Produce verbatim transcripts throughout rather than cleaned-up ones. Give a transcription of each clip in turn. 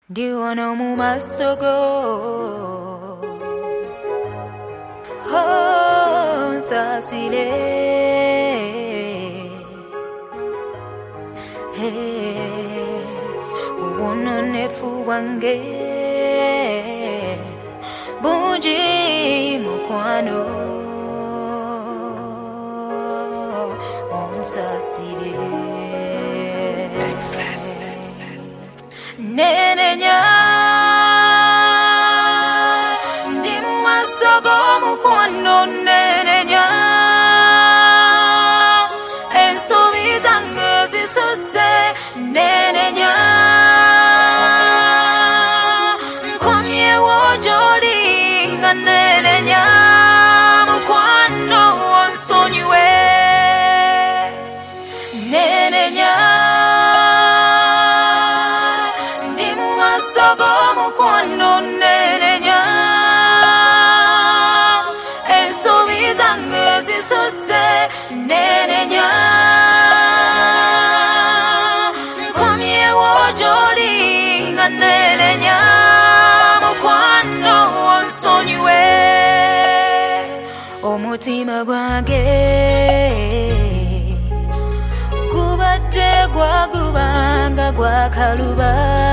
Ndiwona mu maaso go oh, nsasire hey, ubunonefu wange bungi mukwano onsasire nenenya ndi mu maaso g'omukwano nenenya ensobi zange zisusse nenenya nkomyewo gy'oli nga nenenya mukwano onsonyiwe nenenya mukwano nenenya ensobi zange zisusse nenenya nkomyewo gy'oli nga nenenya mukwano onsonyiwe omutima gwange gubadde gwagubanga gwakaluba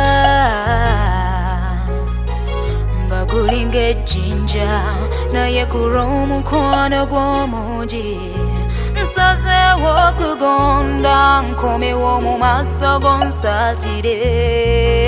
gulinga ejjinja naye kulw'omukwano gw'omungi nsazeewo okugonda nkomewo mu maaso go nsasire